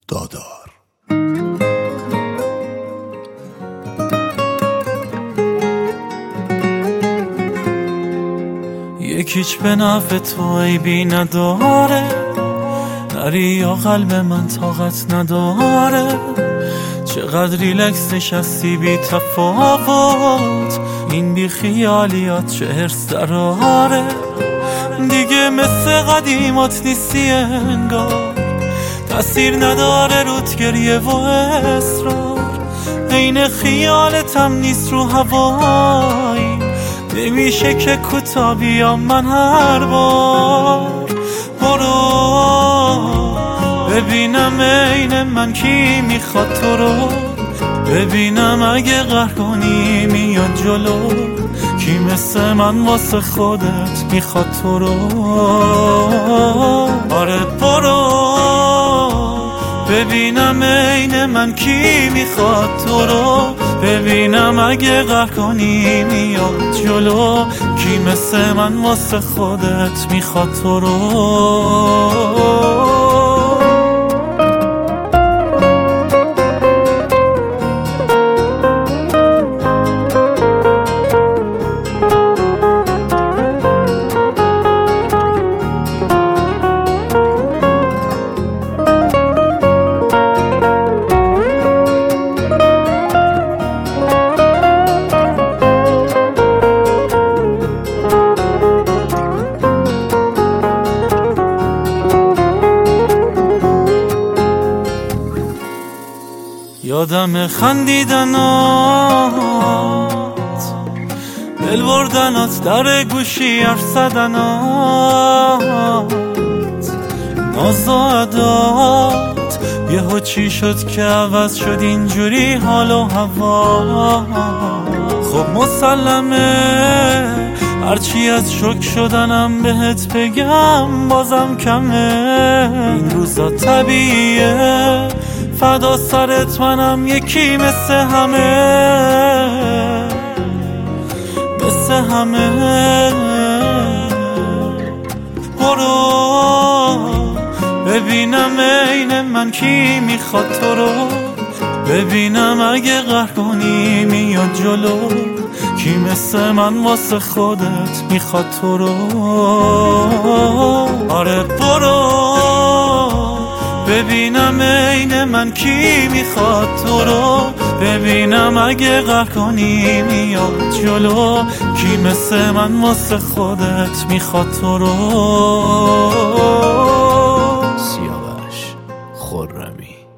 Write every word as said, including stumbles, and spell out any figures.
دادار. یکیچ به نفع تو عیبی نداره، نری یا قلب من طاقت نداره. چقدر ریلکس نشستی بی تفاوت، این بی خیالیات چه هرس دراره. دیگه مثل قدیمات نیستی انگار، تأثیر نداره روت گریه و اصرار. عین خیالتم نیست رو هوایی، نمیشه که کوتا بیام من هر بار. برو ببینم عین من کی میخواد تو رو، ببینم اگه قهر کنی میاد جلو، کی مثل من واسه خودت میخواد تو رو. آره برو ببینم عین من کی میخواد تو رو، ببینم اگه قهر کنی میاد جلو، کی مثل من واسه خودت میخواد تو رو. یادم خندیدنات، دل بردنات، در گوشی حرف زدنات، ناز و عدات. یهو چی شد که عوض شد اینجوری حال و هوا؟ خب مسلمه هرچی از شک شدنم بهت بگم بازم کمه. این روزا طبیعیه، فدا سرت منم یکی مثل همه، مثل همه. برو ببینم عین من کی میخواد تو رو، ببینم اگه قهر کنی میاد جلو، کی مثل من واسه خودت میخواد تو رو. آره برو ببینم عین من کی میخواد تو رو، ببینم اگه قهر کنی میاد جلو، کی مثل من واسه خودت میخواد تو رو. سیاوش خرمی.